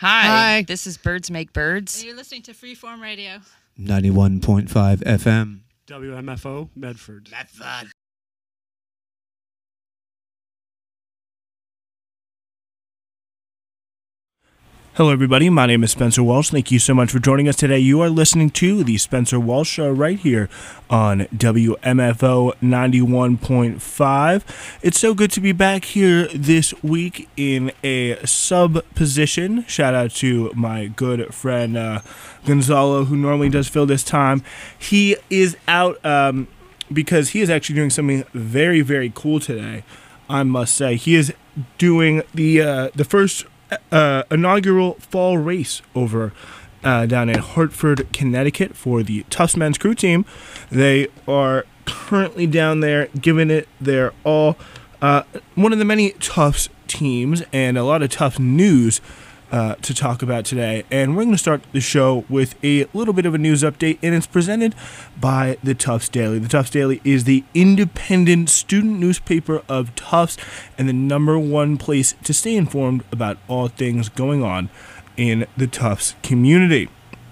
Hi. This is Birds Make Birds. And you're listening to Freeform Radio. 91.5 FM. WMFO, Medford. Hello, everybody. My name is Spencer Walsh. Thank you so much for joining us today. You are listening to The Spencer Walsh Show right here on WMFO 91.5. It's so good to be back here this week in a sub position. Shout out to my good friend Gonzalo, who normally does fill this time. He is out because he is actually doing something very, very cool today, I must say. He is doing the first inaugural fall race over down in Hartford, Connecticut for the Tufts men's crew team. They are currently down there giving it their all. One of the many Tufts teams and a lot of Tufts news to talk about today. And we're going to start the show with a little bit of a news update, and it's presented by the Tufts Daily. The Tufts Daily is the independent student newspaper of Tufts and the number one place to stay informed about all things going on in the Tufts community.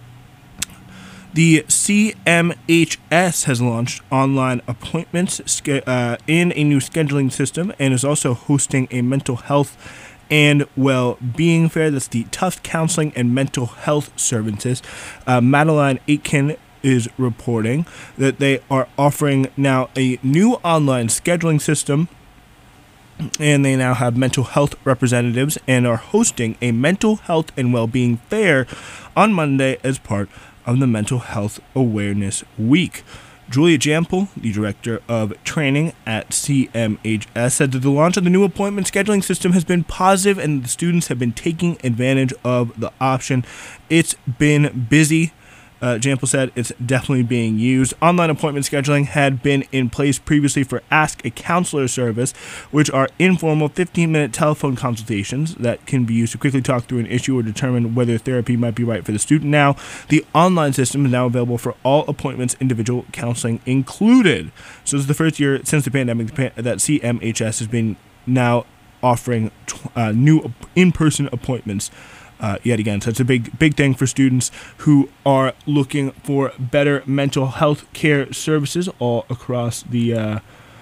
The CMHS has launched online appointments in a new scheduling system and is also hosting a mental health and well-being fair. That's the Tufts Counseling and Mental Health Services. Madeline Aitken is reporting that they are offering now a new online scheduling system, and they now have mental health representatives and are hosting a mental health and well-being fair on Monday as part of the Mental Health Awareness Week. Julia Jample, the director of training at CMHS, said that the launch of the new appointment scheduling system has been positive and the students have been taking advantage of the option. It's been busy. Jample said it's definitely being used. Online appointment scheduling had been in place previously for Ask a Counselor service, which are informal 15-minute telephone consultations that can be used to quickly talk through an issue or determine whether therapy might be right for the student. Now, the online system is now available for all appointments, individual counseling included. So this is the first year since the pandemic that CMHS has been now offering new in-person appointments yet again. So it's a big thing for students who are looking for better mental health care services all across the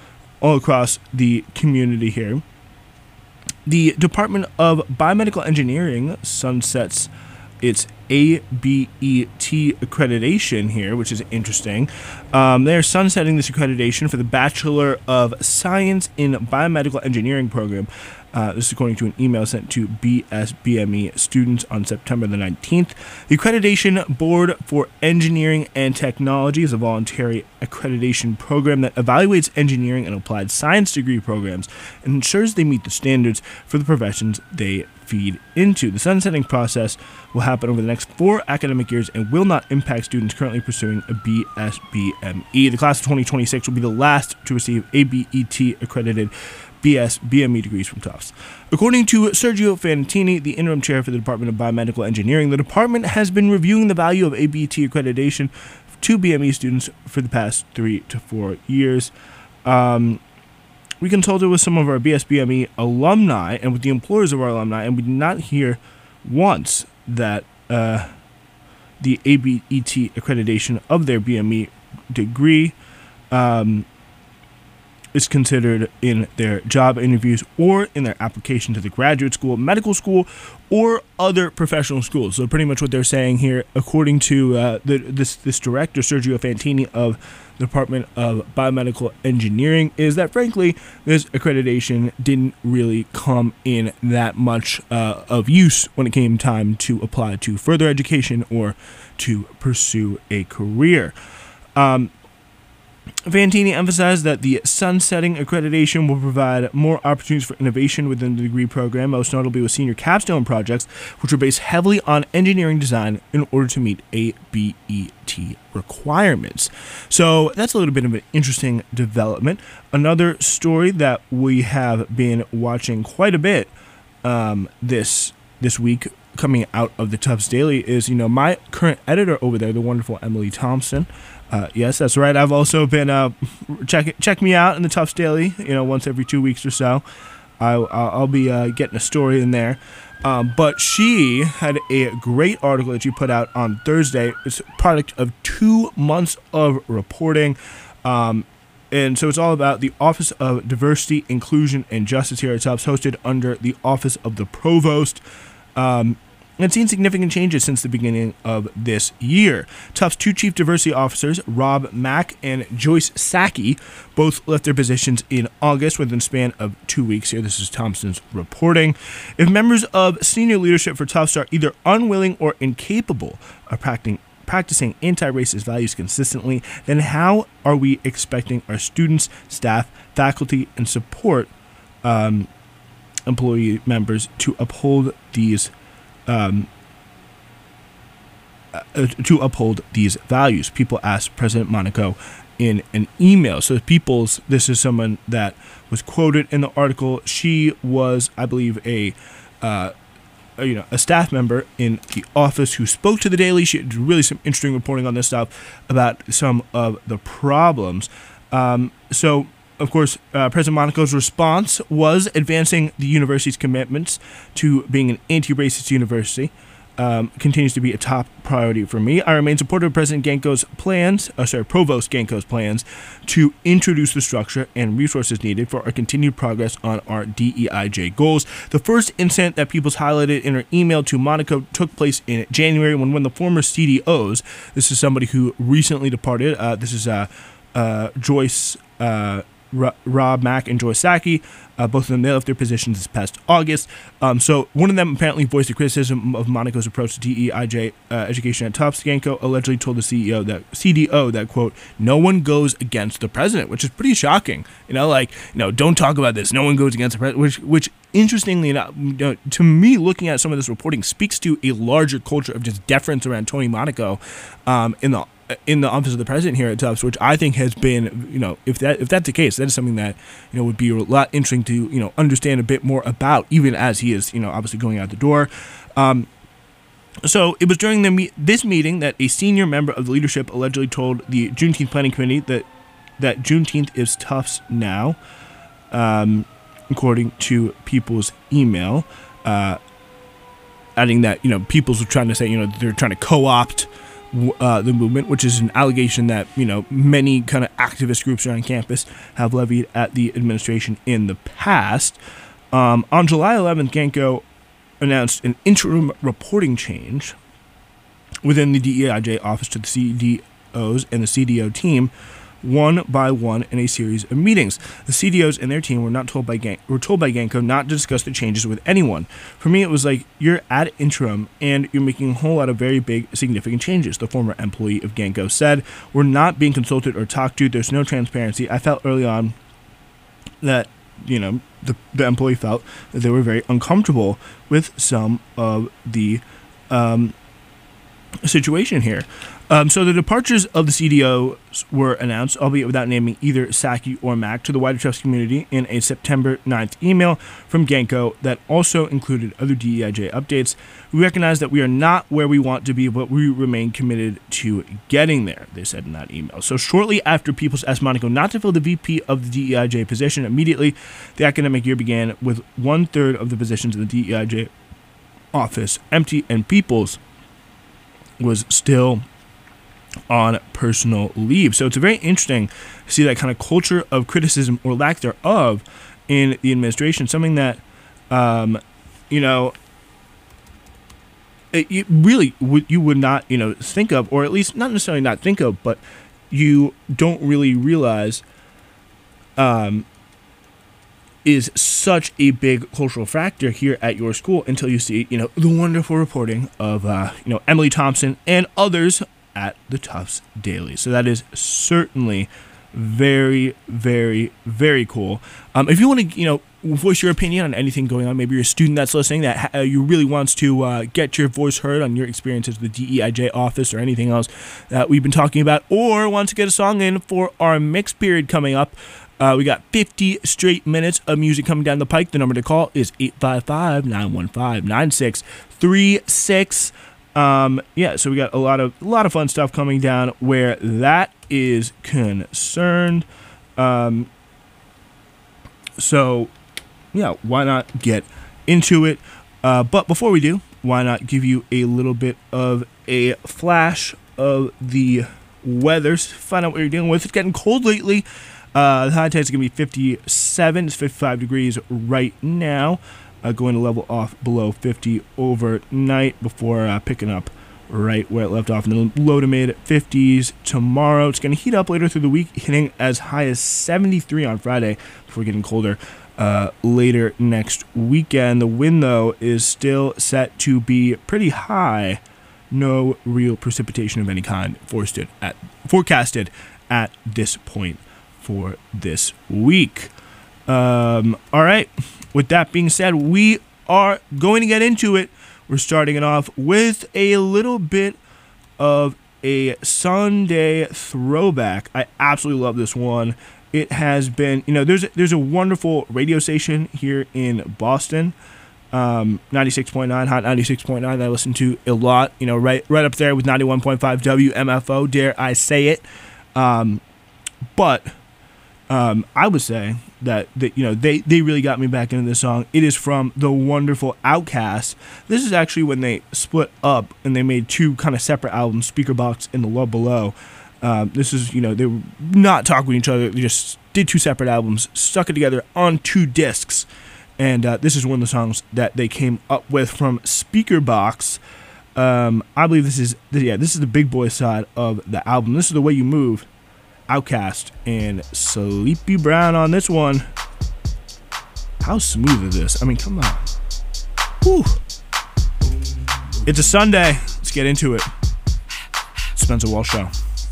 community here. The Department of Biomedical Engineering sunsets its ABET accreditation here, which is interesting. They're sunsetting this accreditation for the Bachelor of Science in Biomedical Engineering program. This is according to an email sent to BSBME students on September the 19th. The Accreditation Board for Engineering and Technology is a voluntary accreditation program that evaluates engineering and applied science degree programs and ensures they meet the standards for the professions they feed into. The sunsetting process will happen over the next 4 academic years and will not impact students currently pursuing a BSBME. The class of 2026 will be the last to receive ABET accredited BSBME degrees from Tufts. According to Sergio Fantini, the interim chair for the Department of Biomedical Engineering, the department has been reviewing the value of ABET accreditation to BME students for the past 3 to 4 years. We consulted with some of our BSBME alumni and with the employers of our alumni, and we did not hear once that the ABET accreditation of their BME degree is considered in their job interviews or in their application to the graduate school, medical school, or other professional schools. So pretty much what they're saying here, according to this director, Sergio Fantini of the Department of Biomedical Engineering, is that frankly, this accreditation didn't really come in that much of use when it came time to apply to further education or to pursue a career. Fantini emphasized that the sunsetting accreditation will provide more opportunities for innovation within the degree program, most notably with senior capstone projects, which are based heavily on engineering design in order to meet ABET requirements. So that's a little bit of an interesting development. Another story that we have been watching quite a bit this week coming out of the Tufts Daily is, my current editor over there, the wonderful Emily Thompson. Yes, that's right. I've also been check me out in the Tufts Daily, once every 2 weeks or so. I'll be getting a story in there. But she had a great article that she put out on Thursday. It's a product of 2 months of reporting. And so it's all about the Office of Diversity, Inclusion, and Justice here at Tufts, hosted under the Office of the Provost. And seen significant changes since the beginning of this year. Tufts' 2 chief diversity officers, Rob Mack and Joyce Sacchi, both left their positions in August within the span of 2 weeks here. This is Thompson's reporting. If members of senior leadership for Tufts are either unwilling or incapable of practicing anti-racist values consistently, then how are we expecting our students, staff, faculty, and support employee members to uphold these values? People asked President Monaco in an email. So this is someone that was quoted in the article. She was, I believe, a staff member in the office who spoke to the Daily. She had really some interesting reporting on this stuff about some of the problems. So, of course, President Monaco's response was advancing the university's commitments to being an anti-racist university. Continues to be a top priority for me. I remain supportive of Provost Ganko's plans to introduce the structure and resources needed for our continued progress on our DEIJ goals. The first incident that Peoples highlighted in her email to Monaco took place in January when one of the former CDOs, this is somebody who recently departed, this is Joyce Rob Mack and Joyce Sacchi. Both of them, they left their positions this past August. So one of them apparently voiced a criticism of Monaco's approach to DEIJ education at Tufts. Ganko allegedly told the CDO that, quote, no one goes against the president, which is pretty shocking. Don't talk about this. No one goes against the president, which interestingly enough, to me, looking at some of this reporting speaks to a larger culture of just deference around Tony Monaco in the office of the president here at Tufts, which I think has been, if that's the case, that is something that, would be a lot interesting to, understand a bit more about, even as he is, obviously going out the door. So it was during this meeting that a senior member of the leadership allegedly told the Juneteenth Planning Committee that Juneteenth is Tufts now, according to People's email, adding that, People's were trying to say, they're trying to co-opt the movement, which is an allegation that many kind of activist groups around campus have levied at the administration in the past. On July 11th, Ganko announced an interim reporting change within the DEIJ office to the CDOs and the CDO team, one by one in a series of meetings. The CDOs and their team were told by Ganko not to discuss the changes with anyone. For me, it was like, you're at interim and you're making a whole lot of very big, significant changes. The former employee of Ganko said, we're not being consulted or talked to. There's no transparency. I felt early on that, the employee felt that they were very uncomfortable with some of the situation here. So the departures of the CDOs were announced, albeit without naming either Sacchi or Mack, to the wider Tufts community in a September 9th email from Ganko that also included other DEIJ updates. We recognize that we are not where we want to be, but we remain committed to getting there, they said in that email. So shortly after Peoples asked Monaco not to fill the VP of the DEIJ position, immediately the academic year began with 1/3 of the positions in the DEIJ office empty, and Peoples was still on personal leave. So it's very interesting to see that kind of culture of criticism or lack thereof in the administration, something that, you really you would not, think of, or at least not necessarily not think of, but you don't really realize is such a big cultural factor here at your school until you see, the wonderful reporting of, Emily Thompson and others at the Tufts Daily. So that is certainly very, very, very cool. If you want to, voice your opinion on anything going on, maybe you're a student that's listening that you really wants to get your voice heard on your experiences with the DEIJ office or anything else that we've been talking about, or wants to get a song in for our mix period coming up, we got 50 straight minutes of music coming down the pike. The number to call is 855-915-9636. So we got a lot of fun stuff coming down where that is concerned. So yeah, why not get into it? But before we do, why not give you a little bit of a flash of the weather, find out what you're dealing with. It's getting cold lately. The high tide is going to be 57. It's 55 degrees right now. Going to level off below 50 overnight before picking up right where it left off in the low to mid 50s tomorrow. It's going to heat up later through the week, hitting as high as 73 on Friday before getting colder later next weekend. The wind, though, is still set to be pretty high. No real precipitation of any kind forecasted at this point for this week. All right. With that being said, we are going to get into it. We're starting it off with a little bit of a Sunday throwback. I absolutely love this one. It has been, there's a wonderful radio station here in Boston, 96.9, Hot 96.9, that I listen to a lot, right up there with 91.5 WMFO, dare I say it. But I would say that they really got me back into this song. It is from the wonderful Outkast. This is actually when they split up and they made two kind of separate albums, Speakerboxxx and The Love Below. This is, they were not talking with each other. They just did two separate albums, stuck it together on 2 discs. And this is one of the songs that they came up with from Speakerboxxx. I believe this is the big boy side of the album. This is The Way You Move. Outkast and Sleepy Brown on this one. How smooth is this? I mean, come on. Whew. It's a Sunday. Let's get into it. Spencer Walsh Show.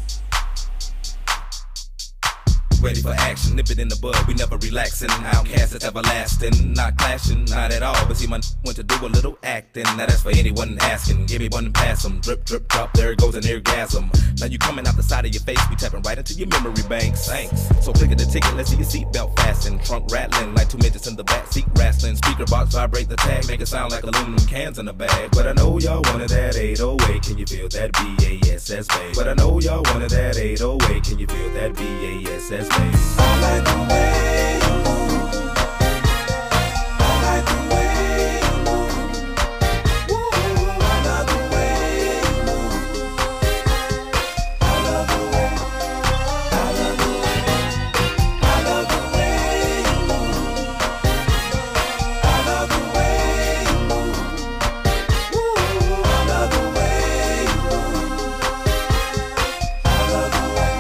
Ready for action, nip it in the bud, we never relaxing. Outkast is everlasting, not clashing, not at all. But see, my went to do a little acting. Now that's for anyone asking. Give me one and pass them. Drip, drip, drop, there goes an orgasm. Now you coming out the side of your face, we tapping right into your memory banks. Thanks. So click at the ticket, let's see your seatbelt fasten. Trunk rattling like 2 midgets in the back seat wrestling. Speakerboxxx vibrate the tag, make it sound like aluminum cans in a bag. But I know y'all wanted that 808, can you feel that BASS bass? But I know y'all wanted that 808, can you feel that BASS? I like the way you move. I like the way you move. Ooh, I love the way you move. I love the way. I love the way. I love the way you move. I love the way you move. Ooh, I love the way you move. I love the way.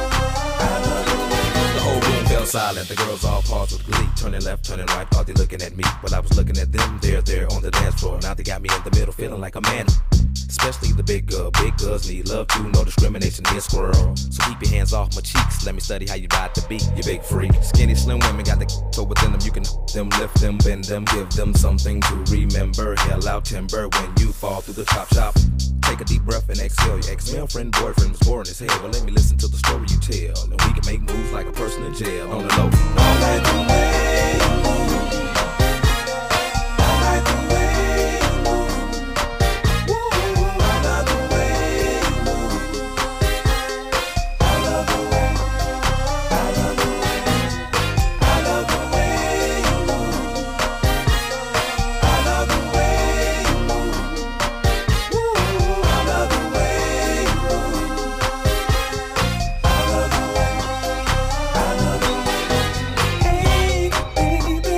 Silent, the girls all paused with glee, turning left, turning right, thought they looking at me, but I was looking at them. They're on the dance floor. Now they got me in the middle, feeling like a man. Especially the big girls need love too, no discrimination here, squirrel. So keep your hands off my cheeks, let me study how you ride the beat, you big freak. Skinny, slim women got the toe within them, you can them, lift them, bend them, give them something to remember. Hell out timber when you fall through the top shop. Take a deep breath and exhale. Your ex-girlfriend, boyfriend was boring as hell. Well, let me listen to the story you tell, and we can make moves like a person in jail. On the low. I like the way you move. I like the way you move. Ooh, I love the way you move. I love the way. I love the way. I love the way you move. I love the way you move. Ooh, I love the way you move. I love the way. I love the way. Hey, baby.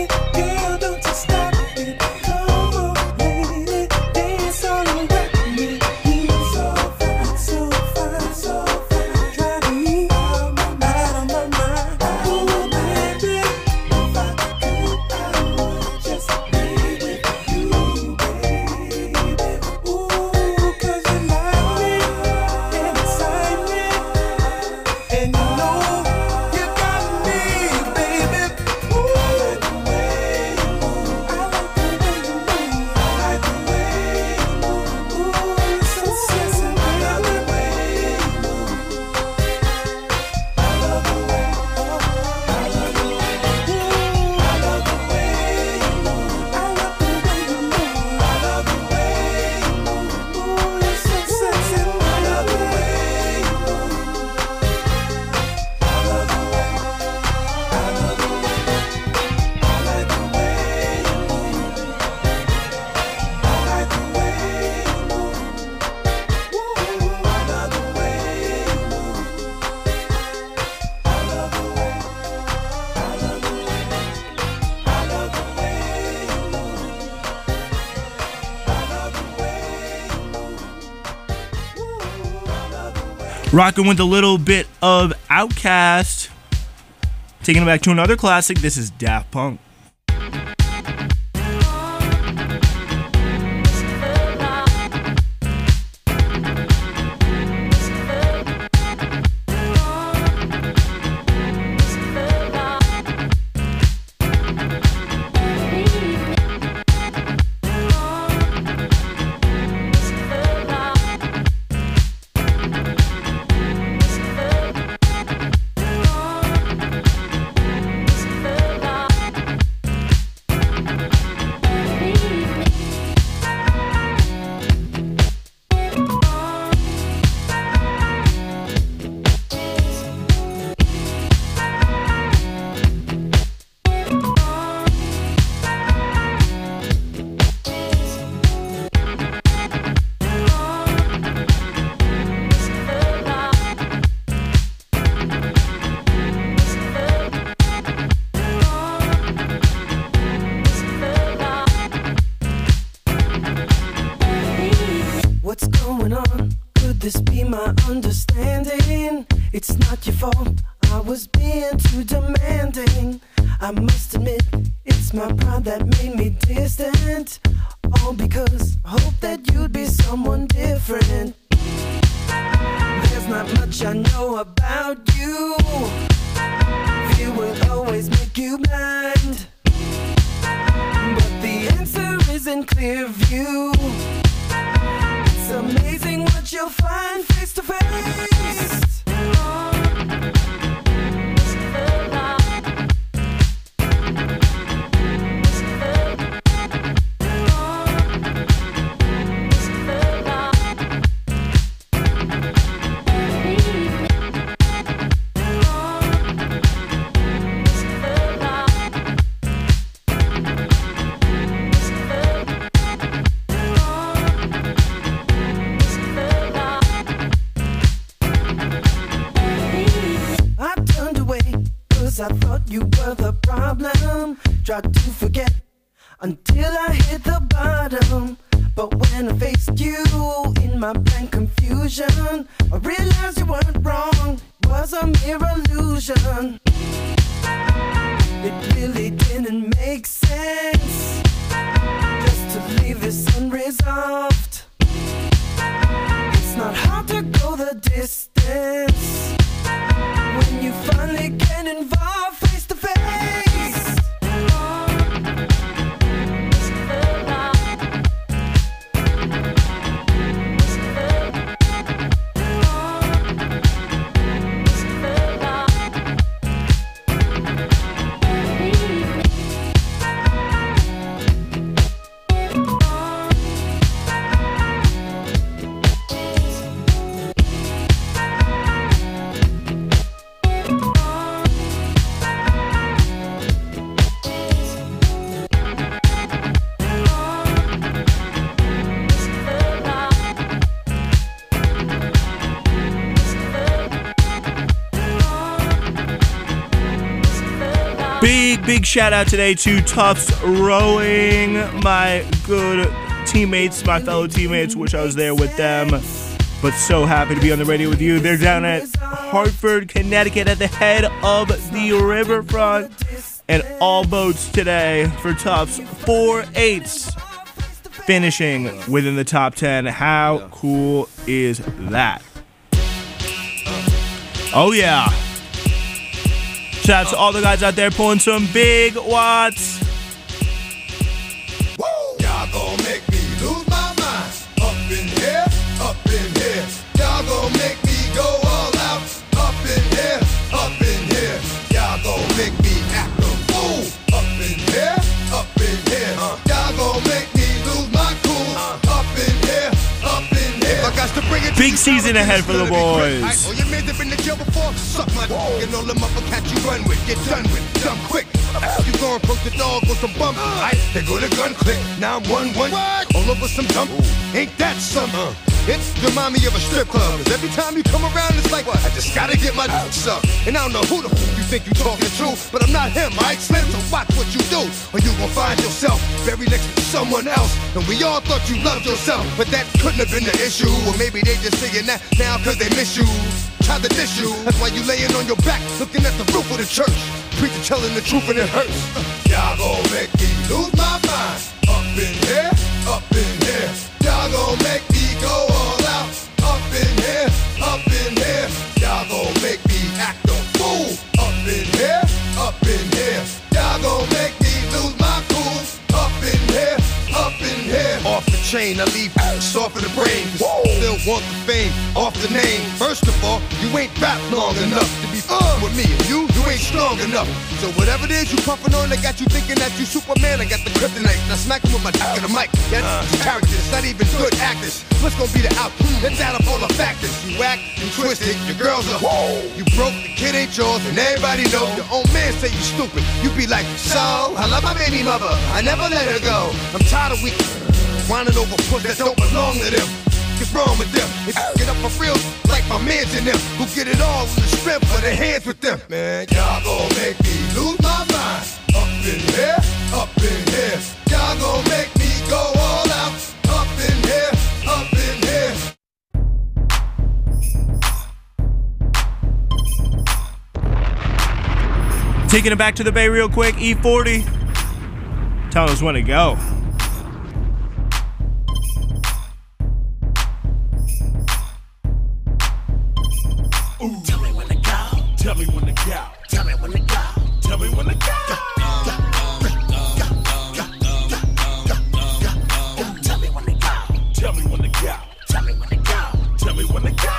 Rocking with a little bit of Outkast. Taking it back to another classic. This is Daft Punk. It's not your fault, I was being too demanding. I must admit, it's my pride that made me distant. All because I hope that you'd be someone different. There's not much I know about you. Fear will always make you blind. But the answer is in clear view. It's amazing what you'll find face to face. I thought you were the problem. Tried to forget until I hit the bottom. But when I faced you in my blank confusion, I realized you weren't wrong. It was a mere illusion. It really didn't make sense just to leave this unresolved. It's not hard to go the distance when you finally get involved face to face. Big shout out today to Tufts Rowing, my good teammates, my fellow teammates. Wish I was there with them, but so happy to be on the radio with you. They're down at Hartford, Connecticut at the head of the riverfront, and all boats today for Tufts. 4/8 finishing within the top 10. How cool is that? Oh yeah. Shout out to all the guys out there pulling some big watts. Woo! Y'all gon' make me lose my mind. Up in here, up in here. Y'all gon' make me go all out. Up in here, up in here. Y'all gon' make me act a fool. Up in here, up in here. Y'all gon' make me lose my cool. Up in here, up in here. I got to bring it. Big season ahead for the boys. Oh, you made it in the jail before? Suck my dog and all them uppercats you run with. Get done with, done quick. You gon' approach the dog with some bump. They go to gun click. Now I'm 1-1. All over some dump. Ain't that some? It remind me of a strip club. Cause every time you come around, it's like, what? I just gotta get my up. And I don't know who the f you think you talking to, but I'm not him, alright, Slim? So watch what you do, or you gon' find yourself buried next to someone else. And we all thought you loved yourself, but that couldn't have been the issue. Or maybe they just saying that now cause they miss you. Tried to diss you, that's why you laying on your back, looking at the roof of the church. Preacher telling the truth and it hurts. Y'all gon' make me lose my mind. Up in here, up in here. Y'all gon' make me go all out. Up in here, up in here. Y'all gon' make me act a fool. Up in here, up in here. Y'all gon' make me lose my cool. Up in here, up in here. Off the chain, I leave soft in the brain. Still want the fame, off the name. First of all, you ain't rap long enough to be with me. And you ain't strong enough. So whatever it is you puffin' on, they got you thinking that you Superman. I got the kryptonite. Now smack him with my dick in the mic. That's characters, not even good actors. What's gonna be the outcome? Let's add up all the factors. You act, you twisted, your girls are you broke, the kid ain't yours, and everybody know. Your own man say you stupid. You be like, so, I love my baby mother, I never let her go. I'm tired of weak whining over puss that don't belong to them. What's wrong with them? If you get up for real, like my mans in them, who get it all in the strength of their hands with them. Man, y'all gon' make me lose my mind. Up in here, up in here. Y'all gon' make me go all out. Up in here, up in here. Taking it back to the Bay real quick, E40. Tell us when to go. Ooh. Tell me when to go. Tell me when to go. Tell me when to go. Tell me when to go. Tell me when to go. Tell me when to go. Tell me when to go. Tell me when to go.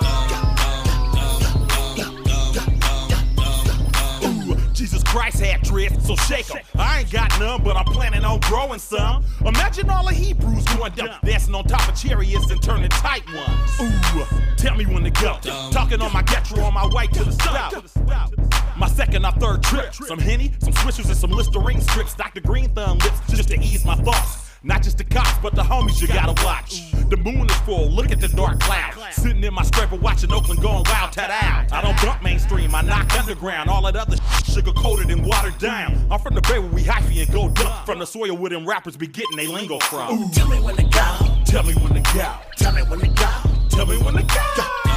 Ooh, Jesus Christ had dreads, so shake 'em. I ain't got none, but I'm planning on growing some. Imagine all the Hebrews going dumb, dancing on top of chariots and turning tight ones. Ooh, tell me when to go. Talking on my Getro on my way to the south. My second or third trip. Some Henny, some Swishers, and some Listerine strips. Dr. Green Thumb lips just to ease my thoughts. Not just the cops, but the homies you gotta watch. The moon is full, look at the dark cloud. Sitting in my scraper watching Oakland going wild, ta-da. I don't bump mainstream, I knock underground. All that other sugar-coated and watered down. I'm from the Bay where we hyphy and go dump. From the soil where them rappers be getting they lingo from. Ooh. Tell me when to go. Tell me when to go. Tell me when to go. Tell me when to go.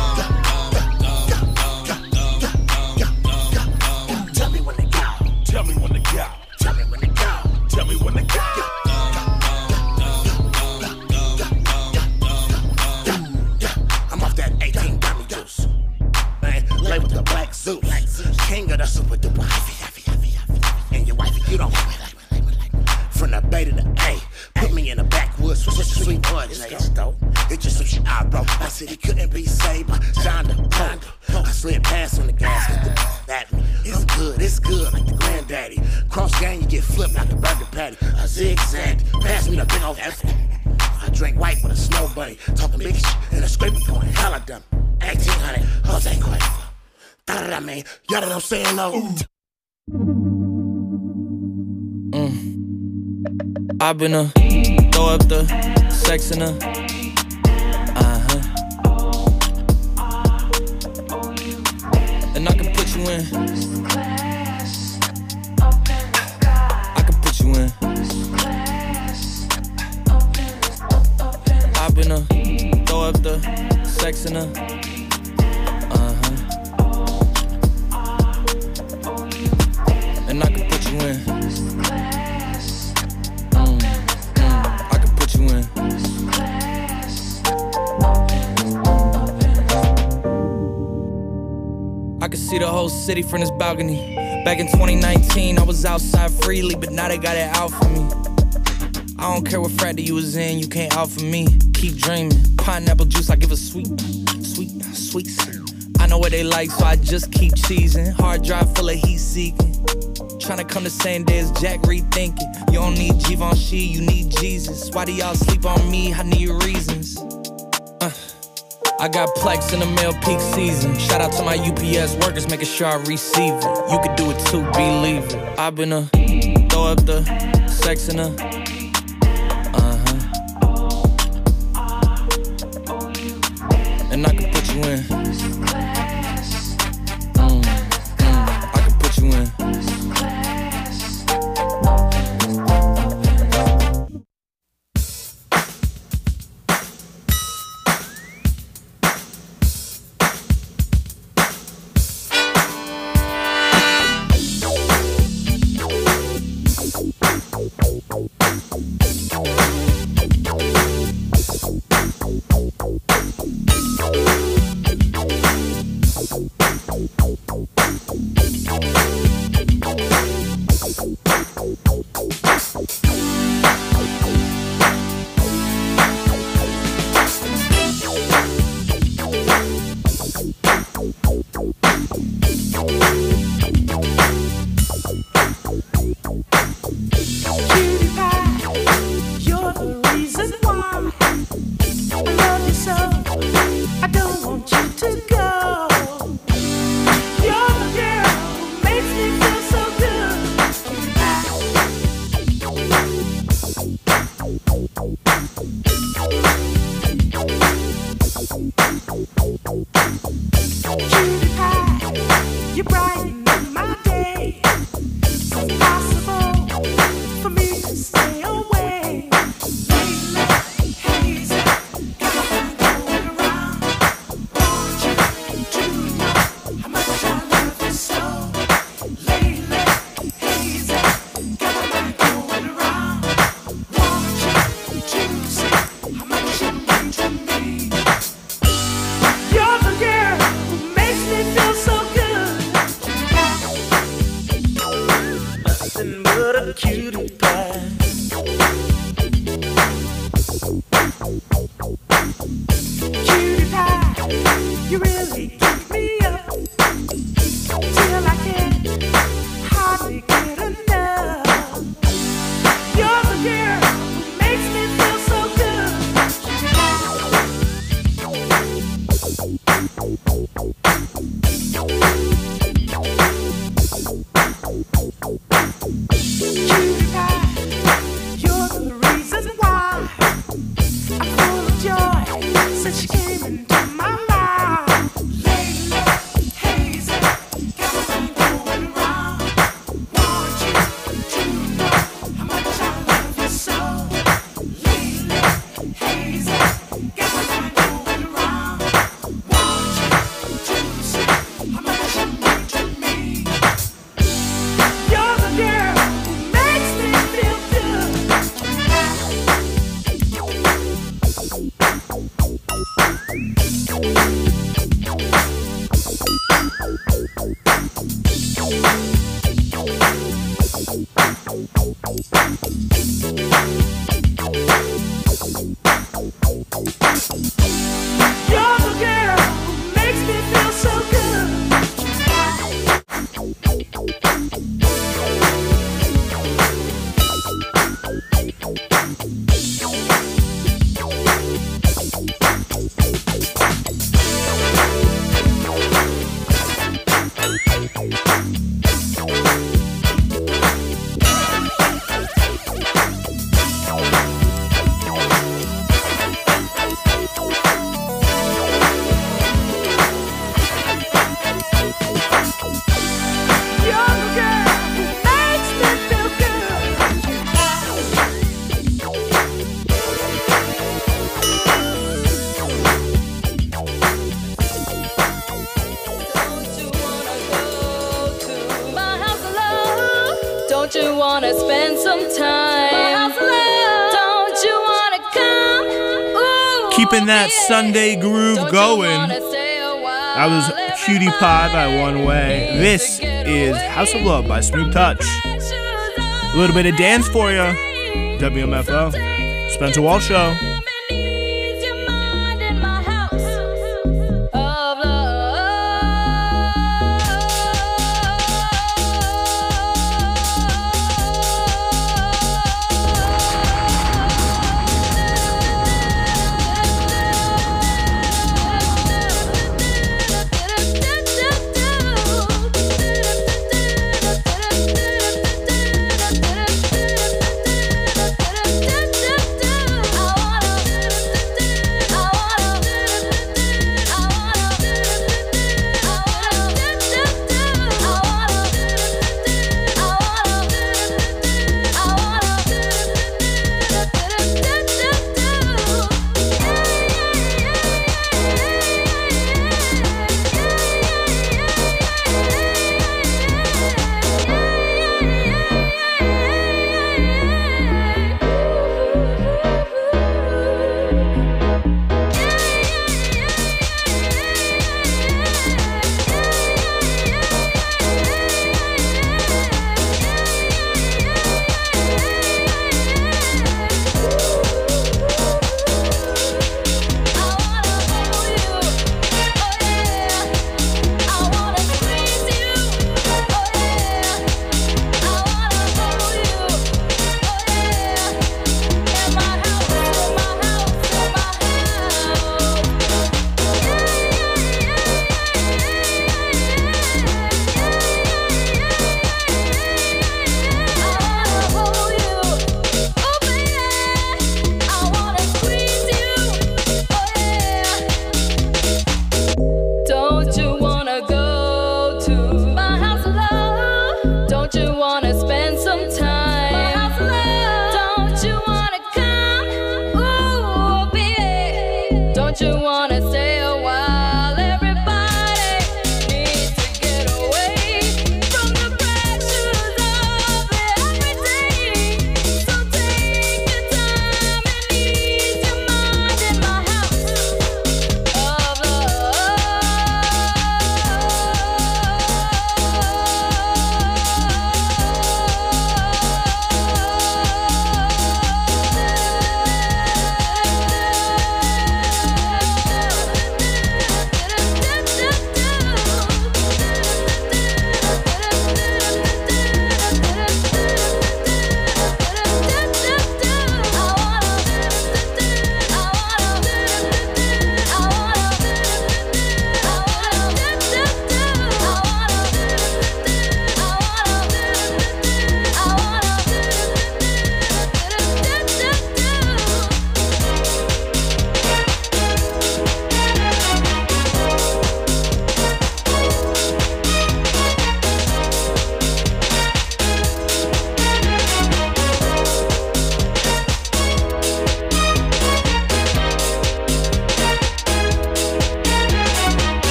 Tell me when to go. Tell me when to go. Tell me when to go. Tell me when to go. I'm off that 18 gummy juice. Man, lay with the black Zeus. King of the super duper. And your wifey, you don't like me. From the Bay to the A, put me in the backwoods with sweet boy. It's dope. It's just some shit I wrote. I said he couldn't be saved by Shonda. I slid past on the gas, got the at me. It's good, like the granddaddy. Cross gang, you get flipped like a burger patty. I zigzag, pass me the big old F. I drink white with a snow bunny, talking big shit and a scraper going hella dumb. 1800, Jose Cuervo. I mean, y'all know what I'm saying, though. I've been throw up the sex in and I can put you in. I can put you in. I've been throw up the sex in and I can put you in. I can see the whole city from this balcony. Back in 2019, I was outside freely, but now they got it out for me. I don't care what frat you was in, you can't out for me. Keep dreaming, pineapple juice, I give a sweet. I know what they like, so I just keep cheesing. Hard drive full of heat seeking. Tryna come the same day as Jack rethinking. You don't need Givenchy, you need Jesus. Why do y'all sleep on me? I need reasons. I got Plex in the mail peak season. Shout out to my UPS workers, making sure I receive it. You could do it too, believe it. I've been throw up the sex in Cutie pie, you brighten my day. It's impossible for me to stay away. Lately, hazy, got my mind going around. Want you to know how much I love you so. Lately, hazy, got my mind going around. Want you to see how much you mean to me. You're the girl who makes me feel so good. Nothing but a cutie pie. Cutie pie, you really keep me up till I can't hardly get enough. You're the girl who makes me feel so good. Cutie pie, you're the reason why I'm full of joy since you came into my life. Lately, hazy, got my mind going around. Want you to know how much I love you so. Lately, hazy, got my mind going around. Want you to see how much you mean to me. You're the girl who makes me feel good. You're the girl who makes me feel so good. You're the girl who makes me feel good. Don't you wanna spend some time? Don't you wanna come? Ooh, Keeping that Sunday groove going. That was Cutie Pie by One Way. This is House of Love by Smooth Touch. A little bit of dance for you. WMFO. Spencer Walsh Show. I wanna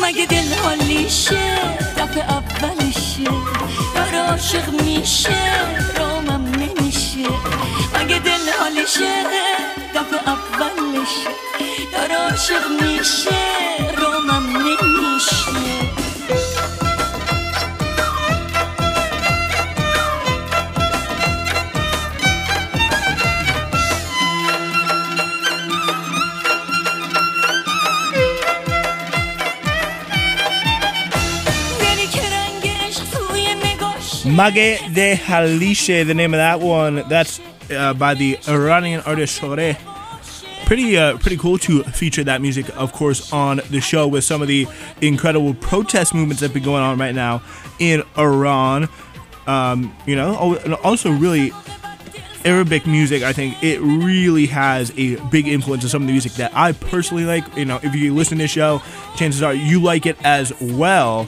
مگه دل حالیشه دفعه اولشه داره عاشق میشه رومم نمیشه مگه دل حالیشه دفعه اولشه داره عاشق میشه رومم نمیشه Mage de Halishe, the name of that one. That's by the Iranian artist Shoreh. Pretty cool to feature that music, of course, on the show with some of the incredible protest movements that have been going on right now in Iran. You know, and also really Arabic music. I think it really has a big influence on some of the music that I personally like. You know, if you listen to this show, chances are you like it as well.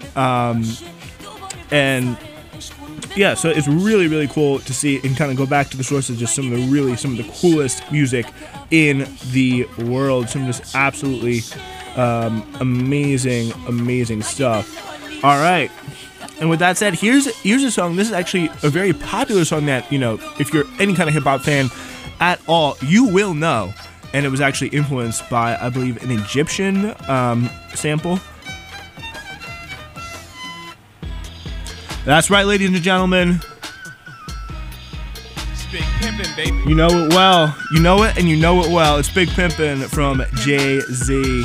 And yeah, so it's really cool to see and kind of go back to the sources, just some of the coolest music in the world. Some just absolutely amazing stuff. All right, and with that said, here's a song. This is actually a very popular song that, you know, if you're any kind of hip hop fan at all, you will know. And it was actually influenced by, I believe, an Egyptian sample. That's right, ladies and gentlemen. It's Big Pimpin', baby. You know it well. You know it, and you know it well. It's Big Pimpin' from Jay-Z.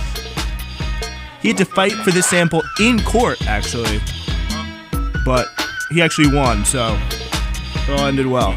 He had to fight for this sample in court, actually. But he actually won, so it all ended well.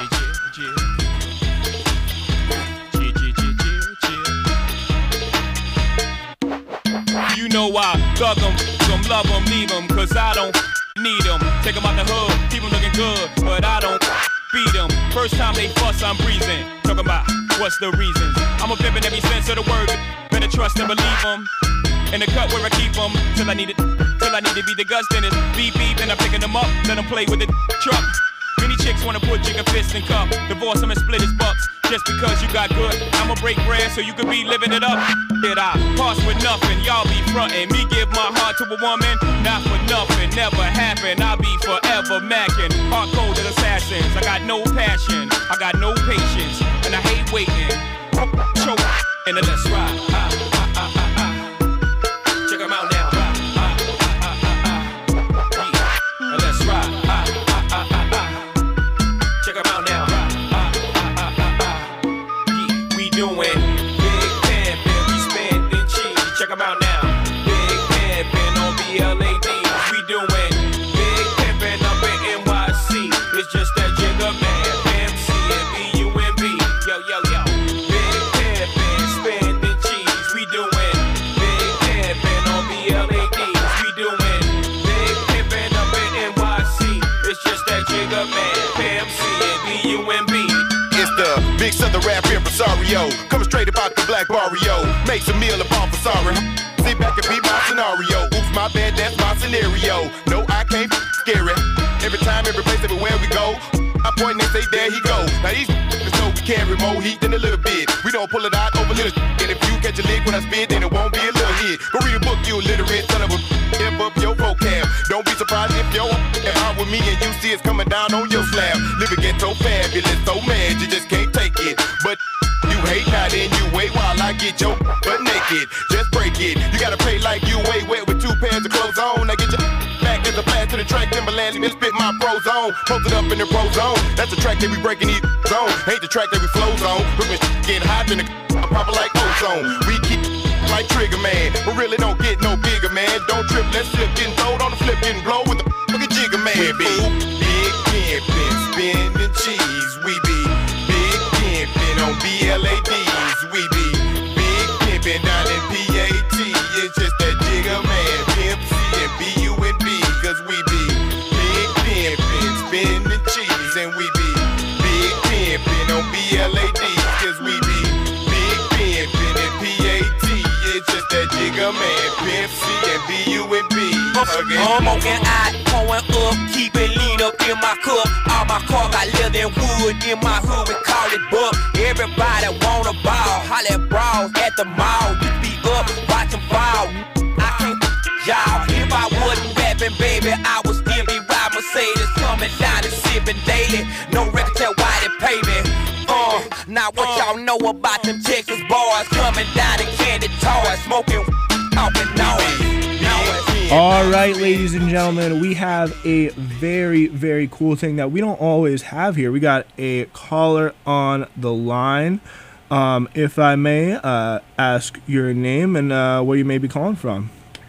You know why? Thug 'em, some love 'em, leave 'em, cause I don't need them. Take them out the hood, keep them looking good, but I don't beat them. First time they fuss, I'm breezing. Talking about what's the reasons. I'm a pimp in every sense of the word. Better trust and believe them. In the cut where I keep them, till I need to be the guts, then it's beep beep, then I'm picking them up, let them play with the truck. Many chicks wanna put chicken fists in cup, divorce them and split his bucks. Just because you got good, I'ma break bread so you could be living it up. Did I pass with nothing? Y'all be frontin'. Me give my heart to a woman, not for nothing. Never happen. I'll be forever macking. Hard cold as assassins. I got no passion, I got no patience, and I hate waiting. Choke and then let's ride. Check 'em out now. And let's ride. Check 'em out now. Doing big pimpin', we spendin' cheese. Check 'em out now. Big pimpin' on BLADs. We doing big pimpin' up in NYC. It's just that Jigga Man, MC and BUMB. Yo. Big pimpin', spendin' cheese. We doing big pimpin' on BLADs. We doing big pimpin' up in NYC. It's just that Jigga Man, MC and BUMB. It's the big southern rap impresario, coming straight about the black barrio. Makes a meal upon for sorry. Sit back and beat my scenario. Oops, my bad, that's my scenario. No, I can't scare it. Every time, every place, everywhere we go, I point and they say, there he go. Now these know we carry more heat than a little bit. We don't pull it out over little and if you catch a lick when I spit, then it won't be a little hit. Go read a book, you illiterate son of a step up your vocab. Don't be surprised if you're out with me and you see it's coming down on your slab. Living ghetto fabulous, so mad you just can't take it. But you hate now, then you wait while I get your butt naked. Just break it. You gotta pay like you way wet with 2 pairs of clothes on. I get your back as a blast to the track, Timberland, and spit my pro zone. Posted up in the pro zone. That's the track that we breaking these zone. Ain't the track that we flows on. But when getting hot in the I'm proper like ozone. We keep like Trigger Man, but really don't get no bigger, man. Don't trip, let's slip, getting throwed on the flip, getting blow with the fucking Jigga Man. We be big pimpin', spending cheese. We be big pimpin' on BLADs. We be big pimpin' down in PAT. It's just that Jigga Man, Pimp C and BUNB. Cause we be big pimpin', spending cheese. And we be big pimpin' on BLADs. Cause we be big pimpin' and PAT. It's just that Jigga Man, Pimp C and BUNB. I'm on and I pouring up, keep it lean up in my cup. All my car got leather and wood in my hood, we call it buck. Everybody wanna ball, holla at brawls at the mall. You be up, watch them fall. I it. No record tell why they pay me. Now what y'all know about them Texas boys coming down in candy toys, smoking, talking noise. All right, ladies and gentlemen, we have a very, very cool thing that we don't always have here. We got a caller on the line. If I may ask your name and where you may be calling from.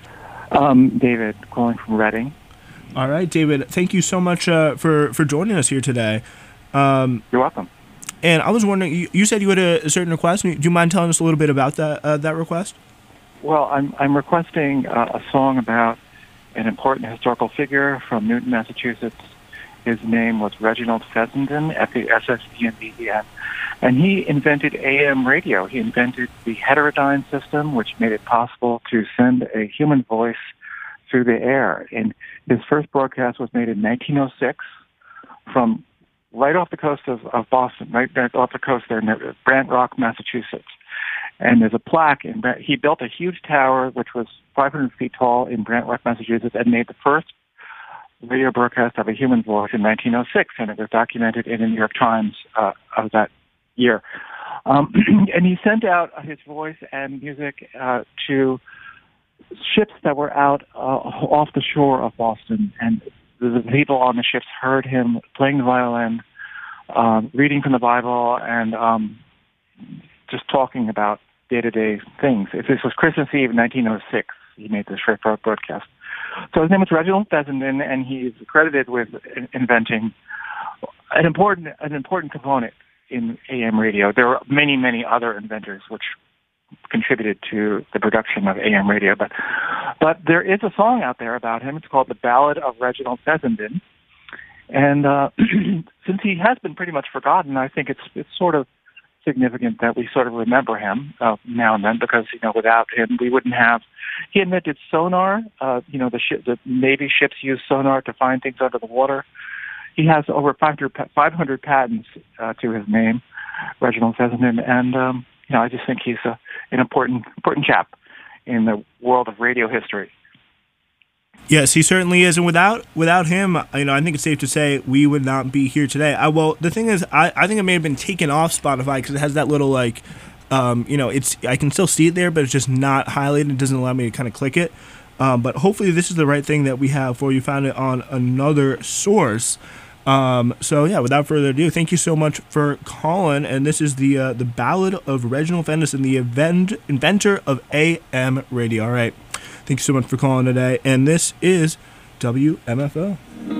David, calling from Reading. All right, David, thank you so much for joining us here today. You're welcome. And I was wondering, you said you had a certain request. Do you mind telling us a little bit about that request? Well, I'm requesting a song about an important historical figure from Newton, Massachusetts. His name was Reginald Fessenden, F-E-S-S-E-N-D-E-N. And he invented AM radio. He invented the heterodyne system, which made it possible to send a human voice through the air. And his first broadcast was made in 1906 from right off the coast of Boston, right off the coast there in Brant Rock, Massachusetts. And there's a plaque. He built a huge tower, which was 500 feet tall in Brant Rock, Massachusetts, and made the first radio broadcast of a human voice in 1906, and it was documented in the New York Times of that year. And he sent out his voice and music to ships that were out off the shore of Boston, and the people on the ships heard him playing the violin, reading from the Bible, and just talking about day-to-day things. This was Christmas Eve, 1906. He made this short broadcast. So his name is Reginald Fessenden, and he's credited with inventing an important component in AM radio. There were many, many other inventors which contributed to the production of AM radio, but there is a song out there about him. It's called "The Ballad of Reginald Fessenden," and since he has been pretty much forgotten, I think it's sort of significant that we sort of remember him now and then, because without him we wouldn't have. He invented sonar. The Navy ships use sonar to find things under the water. He has over 500 patents to his name, Reginald Fessenden, and I just think he's an important chap in the world of radio history. Yes, he certainly is, and without him, I think it's safe to say we would not be here today. Well, the thing is, I think it may have been taken off Spotify because it has that little I can still see it there, but it's just not highlighted. It doesn't allow me to kind of click it. But hopefully, this is the right thing that we have for you. Found it on another source. So yeah, without further ado, thank you so much for calling. And this is the Ballad of Reginald Fessenden, the inventor of AM radio. All right. Thank you so much for calling today. And this is WMFO.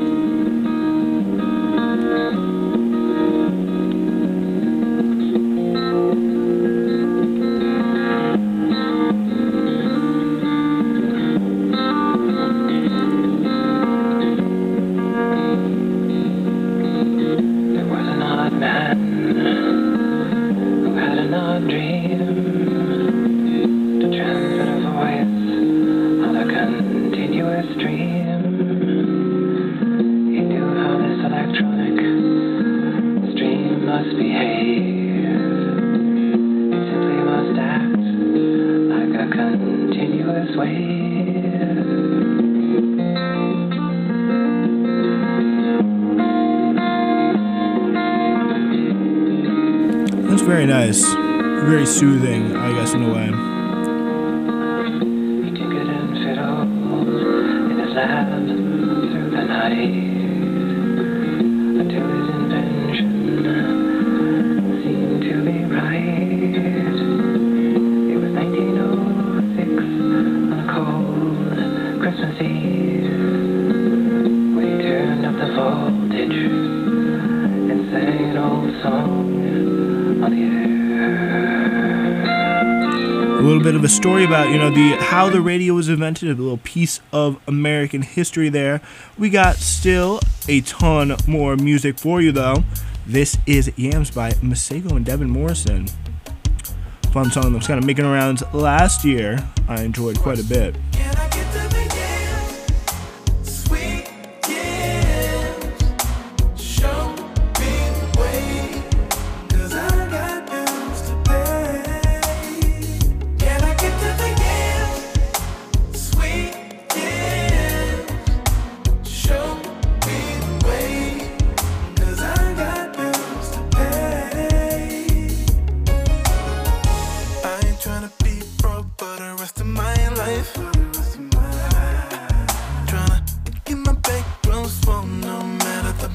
Very nice. Very soothing, I guess, in a way. He tinkered and fiddled in his lab through the night until his invention seemed to be right. It was 1906 on a cold Christmas Eve when he turned up the voltage and sang an old song. A little bit of a story about how the radio was invented, a little piece of American history there. We got still a ton more music for you though. This is Yams by Masego and Devin Morrison. Fun song that was kind of making rounds last year. I enjoyed quite a bit. Cause I my life. Tryna get my back close for no matter the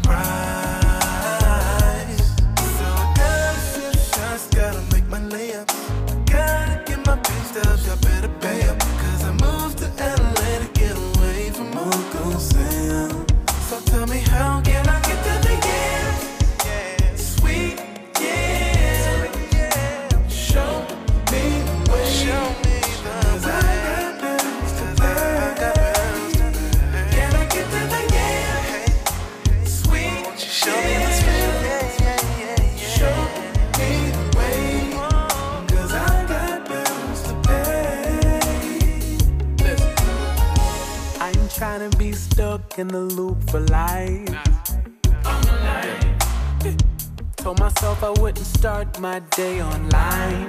price. So I gotta shoot shots, gotta make my layups. Gotta get my big steps, y'all better pay up. Cause I moved to LA to get away from Uncle Sam. So tell me how can I get to the end? Sweet, yeah. Show me the way. Show me the way. Cause I got bills to pay. Can I get to the end? Sweet, won't you show me the way? Show me the way. Cause I got bills to pay. Listen. I ain't trying to be stuck in the loop for life. Told myself I wouldn't start my day online.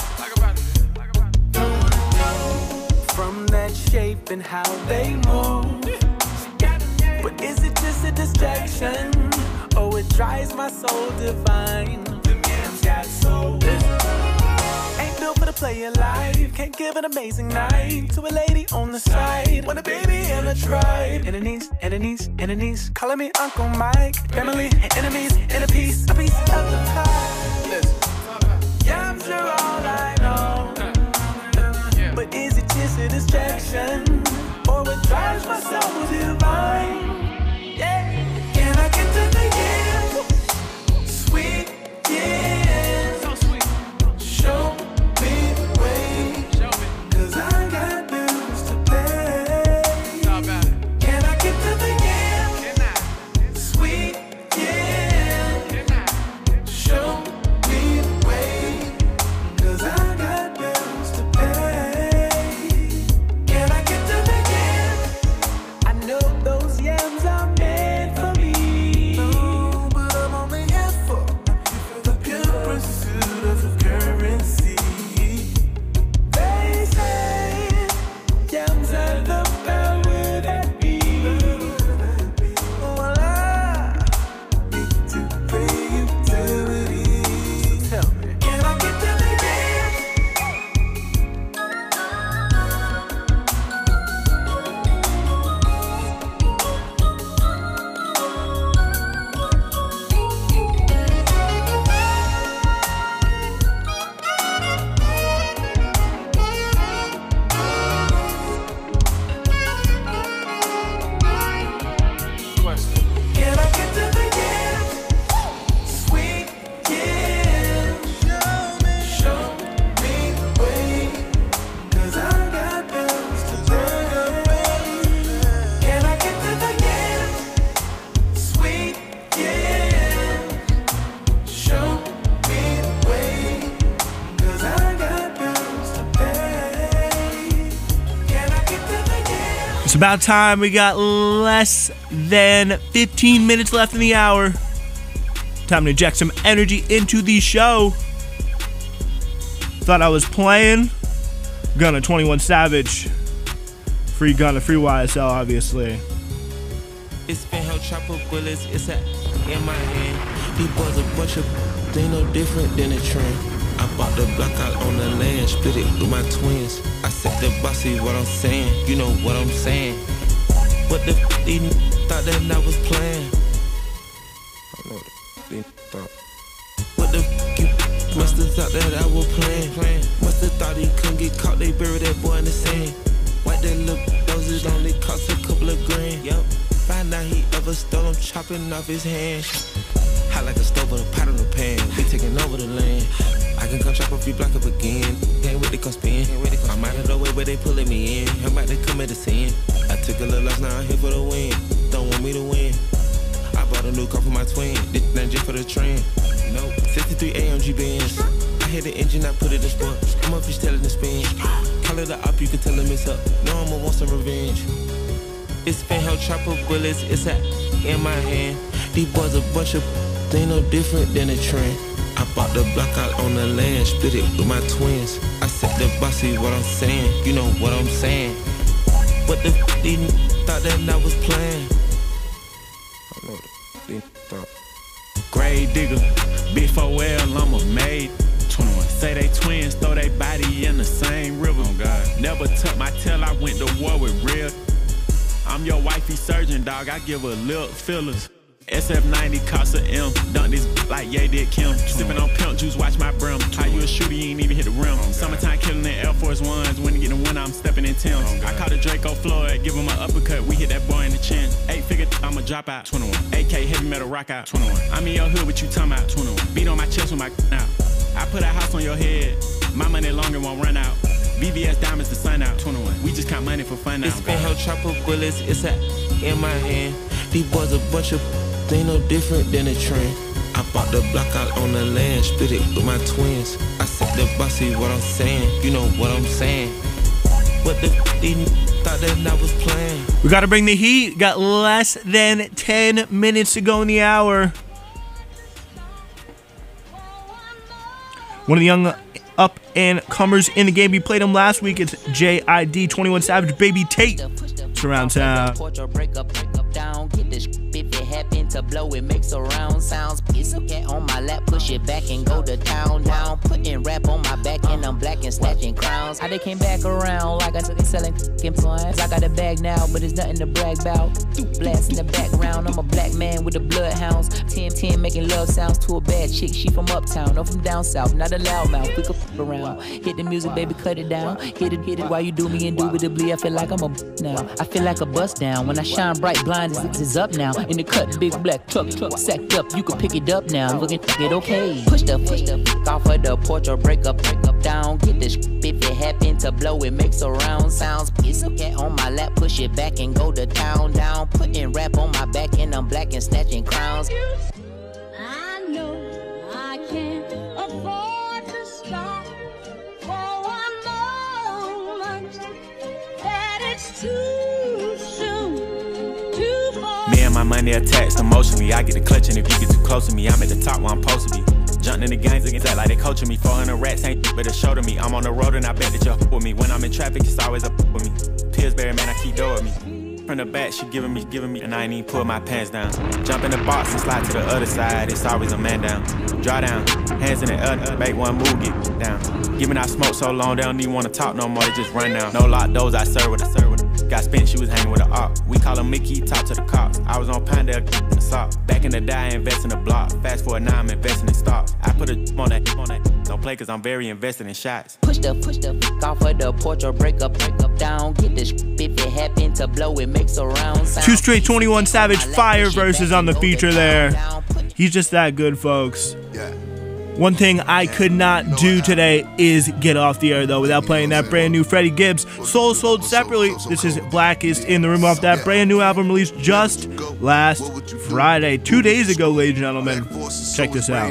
From that shape and how they move. But is it just a distraction? Oh, it drives my soul divine. Them yams got soul. Ain't built for the player life. Can't give an amazing night to a lady on the side. Want a baby and a tribe. Enemies, enemies, enemies. Calling me Uncle Mike. Family, enemies, and a piece of the pie. Yeah, I'm sure all I know. But is it just a distraction? Or what drives my soul divine? Yeah. Can I get to the end? Sweet, yeah. So sweet. Show me the way. Cause I got bills to pay. Can I get to the end? Sweet, yeah. Show me the way. Cause I got bills to pay. Can I get to the end? I know those yams are meant for me. No, but I'm only here for the pure pursuit of the currency. They say yams are the power that be. Well, I need to pay utilities. Tell me, can I get to the end? Can I get to the end? Sweet, yeah. Show me the way. Cause I got bills to pay. Can I get to the end? Sweet, yeah. Show me the way. Cause I got bills to pay. Can I get to the end? It's about time. We got less than 15 minutes left in the hour. Time to inject some energy into the show. Thought I was playing Gunna 21 Savage. Free Gunna, free YSL, obviously. It's been hell chopper bullets, it's a in my hand. These boys a bunch of, they no different than a trend. I bought the block out on the land, split it with my twins. I said the bossy, what I'm saying, you know what I'm saying. What the f*** these thought that I was playing? I know what they thought. What the f*** you must've thought that I was playing? Must've thought he couldn't get caught, they buried that boy in the sand. White that little doses only cost a couple of grand. Yup. Find out he ever stole them, chopping off his hand. Hot like a stove with a pot on the pan. We taking over the land. I can come chop a few block up again. Can't wait to come spin. I'm out of the way, but they pulling me in. I'm about to commit a sin. I took a little loss, now I'm here for the win. Don't want me to win. I bought a new car for my twin. This not just for the trend. Nope. 63 AMG Benz. I hit the engine, I put it in sport. I'm up, fish telling the spin. Call it a op, you can tell him it's up. No, I'ma want some revenge. It's been hell chopper bullets, it's a in my hand. These boys a bunch of, they no different than a trend. I bought the block out on the land, split it with my twins. I said the bossy, what I'm saying, you know what I'm saying. What the f*** these thought that I was playing? I know what they thought. Grave digger, big 4L, I'm a maid. 21 Say they twins, throw they body in the same river. Oh God. Never took my tail, I went to war with real. I'm your wifey surgeon, dog. I give her lip fillers. SF90 cost a M. Dunk this like Ye did Kim. Sipping on pimp juice, watch my brim. How you a shooter, you ain't even hit the rim. Summertime killing in Air Force Ones. When you get in winter, I'm stepping in Tim's. I caught a Draco Floyd, give him an uppercut. We hit that boy in the chin. 8-figure, I'ma drop out. 21. AK heavy metal rock out. 21. I'm in your hood, what you talking about? 21. Beat on my chest with my out. I put a house on your head. My money longer won't run out. VVS diamonds to sign out. 21. We just count money for fun now. It's been hell chopper bullets. It's in my hand. These boys a bunch of. They no different than a trend. I bought the block out on the land, split it with my twins. I said the bossy what I'm saying, you know what I'm saying. What the these thought that I was playing. We gotta bring the heat. Got less than 10 minutes to go in the hour. One of the young up and comers in the game. We played him last week. It's JID 21 Savage, Baby Tate. Surround sound. Down, get this if it happen to blow, it makes a round sounds. Piece of cat on my lap, push it back and go to town. Down, putting rap on my back and I'm black and snatching crowns. How they came back around like I took it selling influence. I got a bag now, but it's nothing to brag about. Blast in the background, I'm a black man with the bloodhounds. 10-10 making love sounds to a bad chick. She from uptown, no from down south, not a loudmouth. We could f around. Hit the music, baby, cut it down. Hit it while you do me indubitably. I feel like I'm a now. I feel like a bust down when I shine bright. Blind is up now. In the cut, big black truck sacked up. You can pick it up now. Looking it okay. Push the off of the porch or break up down. Get this if it happen to blow, it makes a round sounds. Piece of cat on my lap, push it back and go to town. Down, putting rap on my back and I'm black and snatching crowns. I know I can't afford to stop for one moment. That it's too soon. Me and my money attached emotionally. I get the clutch, and if you get too close to me, I'm at the top where I'm supposed to be. Jumping in the gangs against that like they coaching me. 400 rats ain't but a show to me. I'm on the road and I bet that you're with me. When I'm in traffic, it's always up with me. Pillsbury, man, I keep door with me. From the back, she giving me, and I ain't even pull my pants down. Jump in the box and slide to the other side. It's always a man down. Draw down, hands in the air, make one move, get down. Giving out smoke so long, they don't even want to talk no more. They just run down. No lock doors, I serve with a. Got spent, she was hanging with a op. We call him Mickey, talk to the cops. I was on Pinedale, in the sock. Back in the day, I invest in the block. Fast forward now, I'm investing in stocks. I put a on that. Don't play cause I'm very invested in shots. Push the off of the porch or break up down. Get this if it happen to blow, it makes a round sound. 2 straight 21 Savage Fire verses on the feature there. He's just that good, folks. One thing I could not do today is get off the air, though, without playing that brand new Freddie Gibbs, Soul Sold Separately. This is Blackest in the Room off that brand new album released just last Friday. 2 days ago, ladies and gentlemen. Check this out.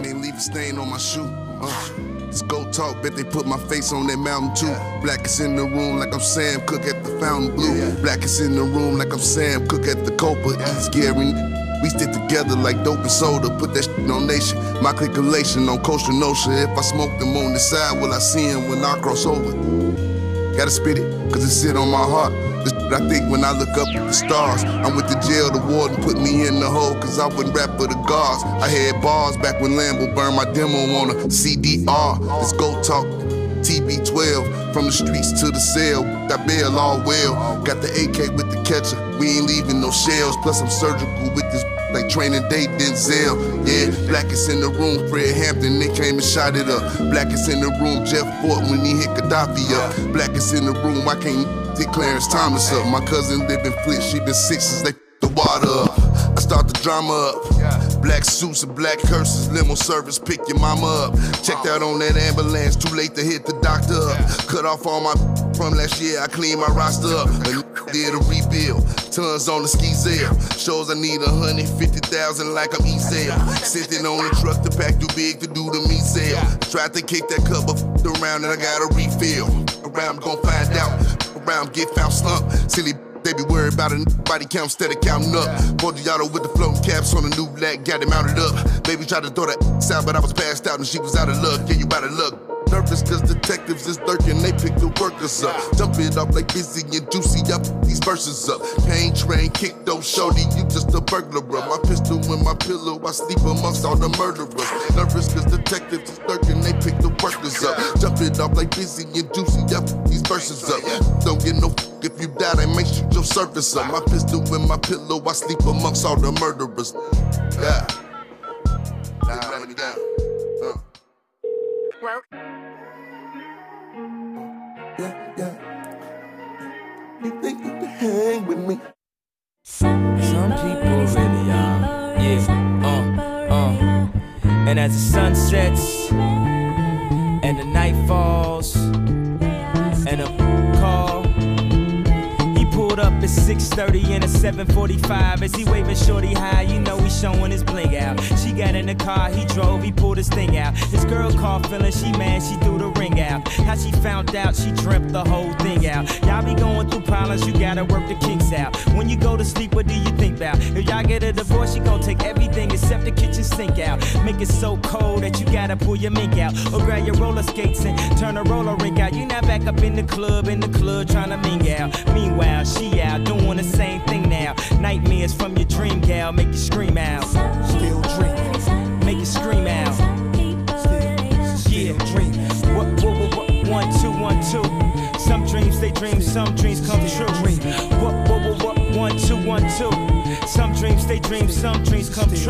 Let's go talk, bet they put my face on that Mountain too. Blackest in the room like I'm Sam Cooke at the Fountain Blue. Blackest in the room like I'm Sam Cooke at the Copa East Gary. We stick together like dope and soda, put that shit on nation. My calculation on Costa Nostra. If I smoke them on the side, will I see him when I cross over? Gotta spit it, cause it sit on my heart. This shit I think when I look up at the stars. I'm with the jail, the warden put me in the hole, cause I wouldn't rap for the guards. I had bars back when Lambo burned my demo on a CDR. Let's go talk. TB12, from the streets to the cell, got bail all well. Got the AK with the catcher, we ain't leaving no shells. Plus I'm surgical with this like Training Day Denzel. Yeah, Blackest in the room, Fred Hampton, they came and shot it up. Blackest in the room, Jeff Fort when he hit Gaddafi up. Blackest in the room, I can't hit Clarence Thomas up. My cousin live in Flint, she been sick since they the water up. I start the drama up. Black suits and black curses, limo service, pick your mama up. Checked out on that ambulance, too late to hit the doctor up. Cut off all my from last year, I cleaned my roster up. And did a rebuild, tons on the ski sale. Shows I need 150,000 like I'm E-sale. Sitting on the truck, the pack too big to do the meat sale. Tried to kick that cover, around and I got a refill. Around, gon' find out. Around, get found slump. Silly. They be worried about a body count instead of counting up. Bordeaux with the floating caps on a new black, got it mounted up. Baby tried to throw that out, but I was passed out and she was out of luck. Yeah, you out of luck. nervous cause detectives is lurking, they pick the workers up. Dump it off like Busy and Juicy, up these verses up. Pain train, kick those shorty, you just a burglar. My pistol in my pillow, I sleep amongst all the murderers. Nervous cause detectives is lurking, they pick the workers up. Jump it off like Busy and Juicy, up these verses up. Don't get no if you die, they make sure your service up. My pistol in my pillow, I sleep amongst all the murderers. Yeah. Nah, let me down. Well. Yeah. You think you can hang with me? Some people really are. Yeah. And as the sun sets and the night falls and a call, he pulled up at 6:30 and a 7:45. As he waving shorty high, you know he showing his bling out. She got in the car, he drove, he pulled his thing out. His girl called feeling she mad, she threw the ring out. How she found out, she dreamt the whole thing out. Y'all be going through problems, you gotta work the kinks out. When you go to sleep, what do you think about? If y'all get a divorce, she gon' take everything except the kitchen sink out. Make it so cold that you gotta pull your mink out. Or grab your roller skates and turn a roller rink out. You not back up in the club trying to ming out. Meanwhile, she out doing the same thing now. Nightmares from your dream gal make you scream out. Still dreaming, make you scream out. Still dreaming. What, 1, 2, 1, 2. Some dreams they dream, some dreams come true. What, 1, 2, 1, 2. Some dreams they dream, some dreams come true.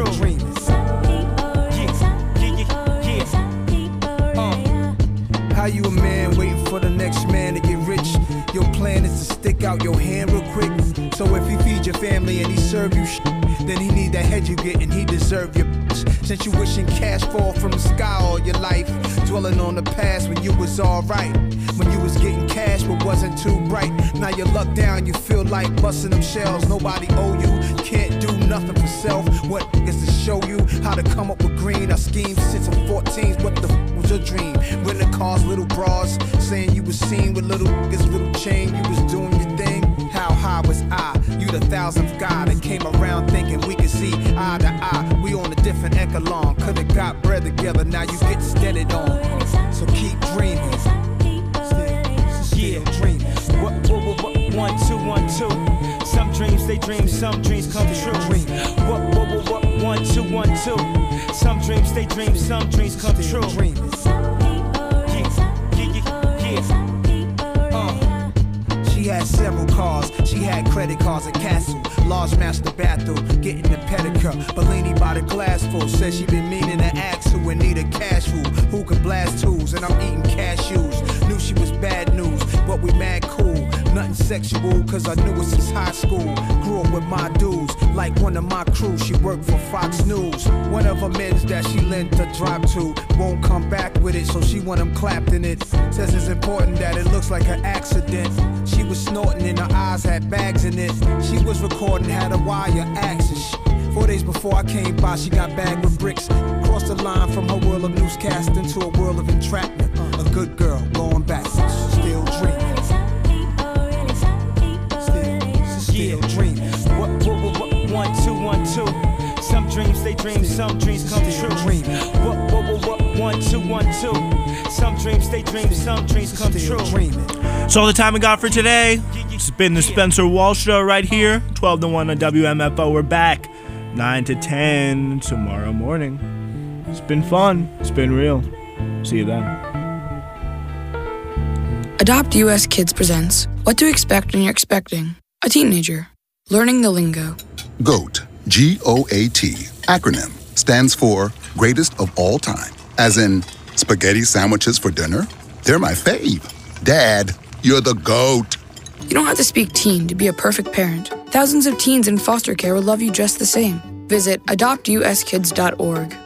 How you a man waiting for the next man to get rich? Your plan is to stick out your hand real quick. So if he feed your family and he serve you then he need that head you get and he deserve your bitch. Since you wishing cash fall from the sky all your life, dwelling on the past when you was alright, when you was getting cash but wasn't too bright. Now you luck down, you feel like busting them shells. Nobody owe you, can't do nothing for self. What is to show you how to come up with green? Our schemes since I'm 14s, what the was your dream? Renting cars, little bras, saying you was seen with little niggas, little chain, you was doing your thing. How high was I? You the 1,000th guy that came around thinking we could see eye to eye. We on a different echelon, could've got bread together, now you get steadied on. So keep dreaming. Yeah, dreaming. What, 1, 2, 1, 2. Some dreams they dream, some dreams come true. What, 1, 2, 1, 2. Some dreams they dream, some dreams come true. She had several cars, she had credit cards at Castle, large master bathroom, getting the pedicure. Bellini by the glass full, said she been meaning to ask who in need of cash food, who could blast tools, and I'm eating cashews. Knew she was bad news, but we mad cool. Nothing sexual, cause I knew her since high school. Grew up with my dudes, like one of my crew. She worked for Fox News. One of her men's that she lent a drive to won't come back with it, so she want him clapped in it. Says it's important that it looks like an accident. She was snorting and her eyes had bags in it. She was recording, had a wire axis. 4 days before I came by, she got bagged with bricks. Crossed the line from her world of newscasting to a world of entrapment. A good girl going backwards, still dreaming. Still dreaming. What, 1, 2, 1, 2. Some dreams they dream, some dreams come true. What, 1, 2, 1, 2. Some dreams they dream, some dreams come true. So all the time we got for today. It's been the Spencer Walsh Show right here, 12 to 1 on WMFO. We're back 9 to 10 tomorrow morning. It's been fun. It's been real. See you then. Adopt US Kids presents What to Expect When You're Expecting a Teenager. Learning the lingo. GOAT, G-O-A-T, acronym, stands for Greatest of All Time. As in, spaghetti sandwiches for dinner? They're my fave. Dad, you're the GOAT. You don't have to speak teen to be a perfect parent. Thousands of teens in foster care will love you just the same. Visit adoptuskids.org.